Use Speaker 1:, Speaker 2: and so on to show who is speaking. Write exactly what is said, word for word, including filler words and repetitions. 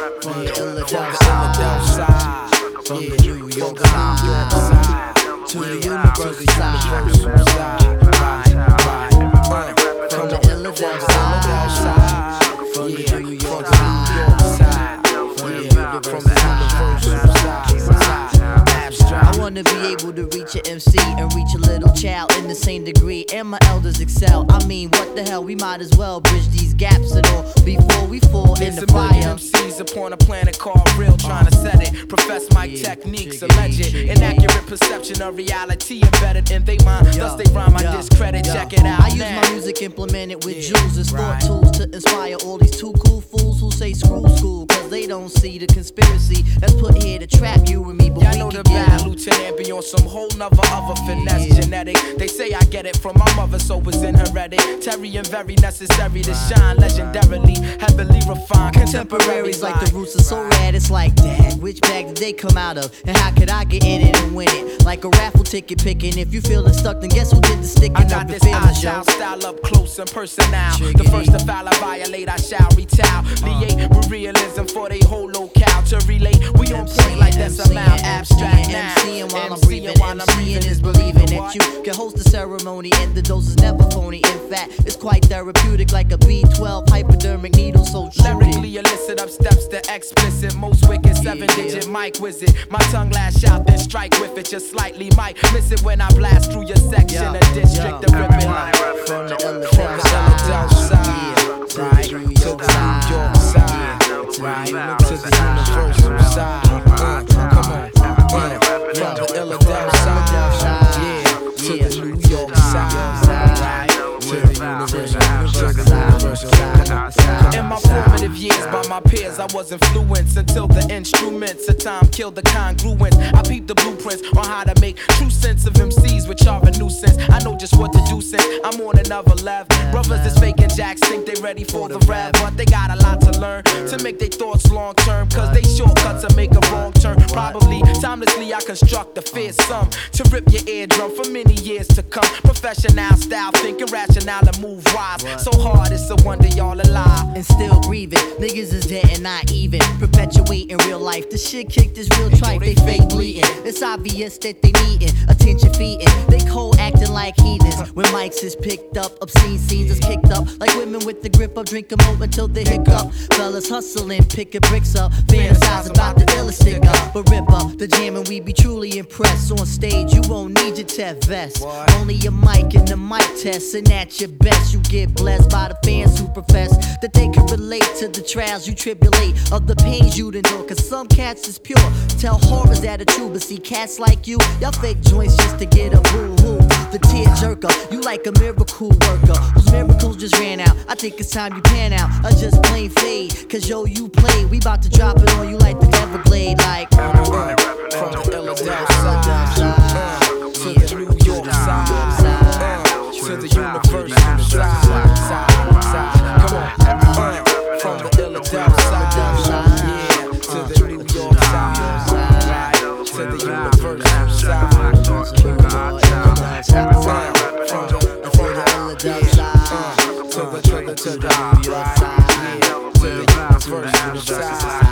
Speaker 1: From the Philadelphia side, from the New York side, to the universal side, right, right, uh, from the Philadelphia side, from the New York side, yeah, from the universal side. I wanna be able to reach an M C and reach a little child in the same degree, and my elders excel. I mean, what the hell, we might as well bridge these gaps and all before we fall in the fire.
Speaker 2: M Cs upon a planet called real, trying to set it. Profess my
Speaker 1: Yeah,
Speaker 2: techniques,
Speaker 1: jiggy,
Speaker 2: alleged
Speaker 1: jiggy.
Speaker 2: inaccurate perception of reality embedded in they mind.
Speaker 1: Yo,
Speaker 2: Thus they rhyme, I
Speaker 1: yo,
Speaker 2: discredit.
Speaker 1: yo.
Speaker 2: Check it out
Speaker 1: I use
Speaker 2: now.
Speaker 1: my music implemented with
Speaker 2: Yeah,
Speaker 1: jewels as
Speaker 2: right.
Speaker 1: thought tools to inspire all these too cool fools who say screw school, cause they don't see the conspiracy that's put here to trap you and me. But
Speaker 2: Y'all
Speaker 1: we
Speaker 2: know
Speaker 1: can
Speaker 2: the
Speaker 1: get
Speaker 2: bad
Speaker 1: it.
Speaker 2: lieutenant be on some whole nother other finesse
Speaker 1: Yeah.
Speaker 2: genetic. They say I get it from my mother, so it's inherited. Terry and very necessary to shine legendarily, heavily refined.
Speaker 1: Contemporaries like the roots are so rad, it's like, dad, which bag did they come out of? And how could I get in it and win it? Like a raffle ticket picking. If you feeling stuck, then guess who did the sticking
Speaker 2: I
Speaker 1: up
Speaker 2: got
Speaker 1: the
Speaker 2: this
Speaker 1: feelings, yo?
Speaker 2: agile style up close and personal.
Speaker 1: Chickadee.
Speaker 2: The first to foul, I violate, I shall retaliate with realism for they whole locale to relate. We on point like that's a mount abstract now.
Speaker 1: MCing while I'm
Speaker 2: MCing
Speaker 1: breathing,
Speaker 2: while I'm
Speaker 1: MCing
Speaker 2: breathing
Speaker 1: is believing that
Speaker 2: what?
Speaker 1: you can host the ceremony and the dose is never phony. In fact, it's quite therapeutic like a B twelve hypodermic needle, so shoot it.
Speaker 2: Lyrically illicit up steps to explicit, most wicked seven digit mic wizard. My tongue lash out then strike with it just slightly. Might miss it when I blast through your section,
Speaker 1: Yo,
Speaker 2: a district
Speaker 1: yo.
Speaker 2: to rip it like
Speaker 1: From the
Speaker 2: from the
Speaker 1: Philadelphia
Speaker 2: Philadelphia side, right, to the New York side, right, to the universal side. Uh, come on, uh, from the Philadelphia side, yeah, to the New York side, right, to the universal, universal side. In my formative years, by my peers, I was influenced until the instruments of time killed the congruence. I peeped the blueprints on how to make true sense of M Cs, which are a nuisance. I know just what to do since I'm on another level. Brothers that's faking jacks think they ready for the rev, but they got a lot to learn to make their thoughts long term. Cause they shortcuts to make a wrong turn. Probably timelessly I construct a fearsome to rip your eardrum for many years to come. Professional style, thinking rational and move wise. So hard it's a wonder y'all alive
Speaker 1: and still breathing. Niggas is dead and not even perpetuating real life. The shit kicked is real tripe, they fake bleeding. It's obvious that they needin' attention feeding. They cold acting like heathens. When mics is picked up, obscene scenes is kicked up. Like women with the grip of drink 'em over until they hiccup. Fellas hustling, picking bricks up. Fantasize about the illest stick up. But rip up the jam and we be truly impressed. On stage, you won't need your tech vest. Only your mic and the mic test. And at your best, you get blessed by the fans who profess that they can relate to the trials you tribulate, of the pains you'd endure. Cause some cats is pure, tell horrors that are true. But see cats like you, y'all fake joints just to get a boo-hoo. The tear jerker, you like a miracle worker whose miracles just ran out. I think it's time you pan out, or just plain fade. Cause yo, you played, we about to drop it on you like the Everglade. Like uh,
Speaker 2: from the Philadelphia side, to the New York side, to the universal side, side, side. Come on, uh, from the Philadelphia side, yeah, to the New York side, right, to the universal side. From the Philadelphia side, to the to the to the New York side, yeah, to the universal side.